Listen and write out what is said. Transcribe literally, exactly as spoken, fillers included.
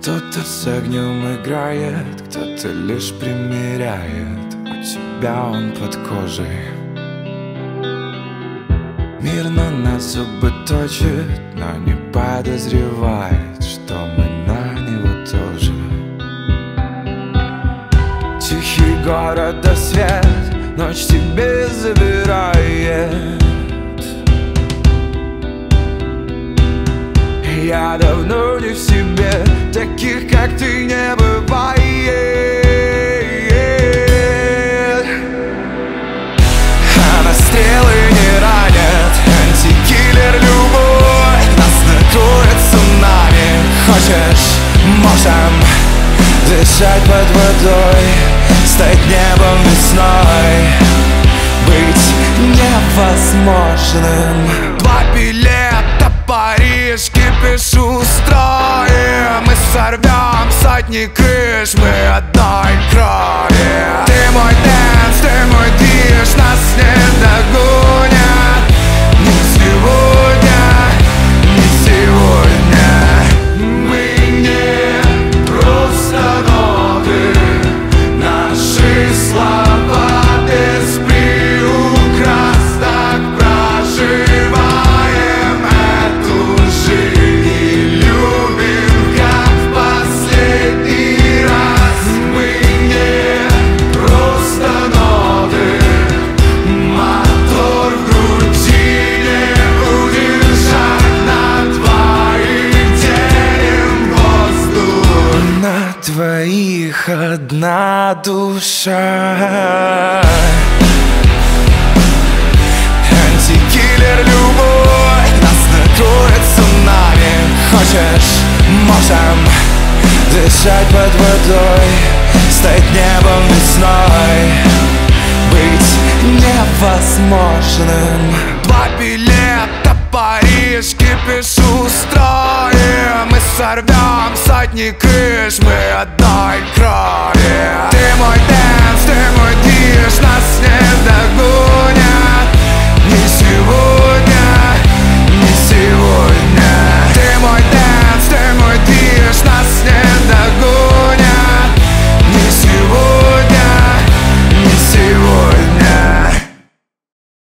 Кто-то с огнем играет, кто-то лишь примеряет. У тебя он под кожей. Мир на нас зубы точит, но не подозревает, что мы на него тоже. Тихий город до свет, ночь тебе забирает. Я давно не в себе, таких как ты не бывает. А нас стрелы не ранят, антикиллер любовь нас накроет цунами. Хочешь, можем дышать под водой, стать небом весной, быть невозможным. Два билета, Париж, кипиш устроим. Мы сорвем сотни крыш, мы одной крови. Ты мой дэнс, ты мой движ, нас не догонят. Не сегодня, не сегодня. Мы не просто ноты, наши слова без приукрас. Так проживаем эту жизнь и любим, как в последний раз. Мы не просто ноты, мотор в груди не удержать. На двоих делим воздух, на двоих одна душа. Антикиллер любовь нас накроет цунами. Хочешь, можем дышать под водой, стать небом весной, быть невозможным. Два билета, Париж, кипиш устроим. Мы сорвем сотни крыш, мы одной крови.